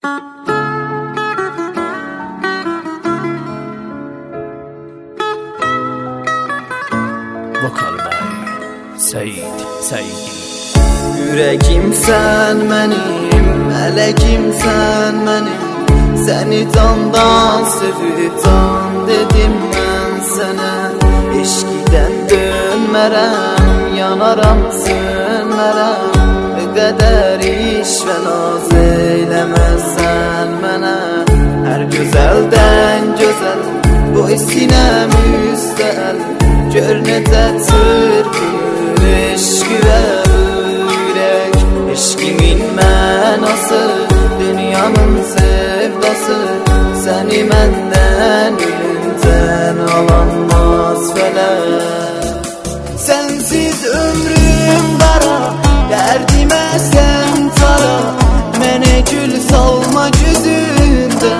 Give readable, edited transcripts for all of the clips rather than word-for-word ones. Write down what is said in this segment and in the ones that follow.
Vokal bay Seydi. Yüreğim sen benim, melekim sen benim. Seni candan sevip can dedim ben sana. Eşkiden dönmerem, yanaram sönmerem. Kadar iş ve naz eylemezsen bana. Her güzelden güzel, bu sinem üstel. Gör necə çırpır eşki ve yürek. Eşkimin mənası, dünyanın sevdası. Seni menden ölümden alanmaz felek. Sensiz ömrüm bara, derdime sen tara. Mene gül salma gözünden.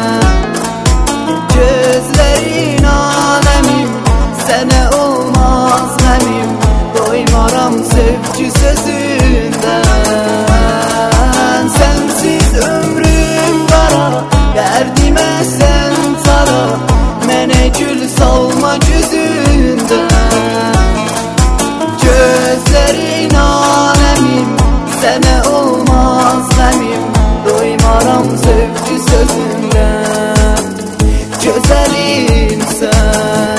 Gözlerin alemim, sene olmaz memim. Doymaram sevgi sözünden. Sensiz ömrüm bara, derdime sen tara. Mene gül salma gözünden. Gözlerin alemim, sene olmaz memim. Doymaram sevgi sözünden. Güzelim sen.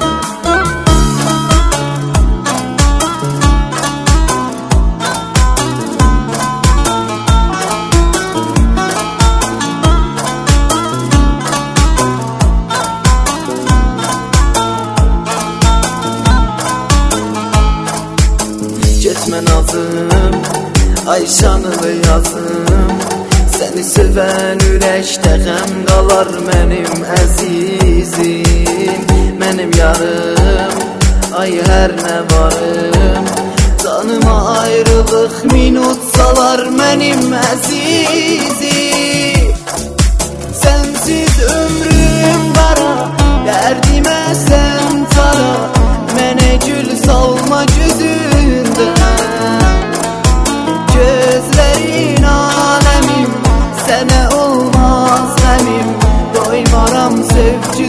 Geçme nazım, Ayşanılı yazım. Seni seven yürekte gəm qalar mənim əzizim. Mənim yarım, ay hər nə varım. Canıma ayrılıq minut salar mənim əzizim. Sensiz ömrüm bara, dərdimə sən tara. Mənə gül salma gözündən. Gözlerin alemim, sene olmaz memim. Doymaram sevgi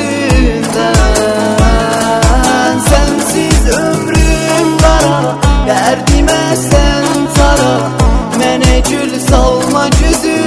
sözünden. Sensiz ömrüm bara, derdime sen tara. Mene gül salma gözünden.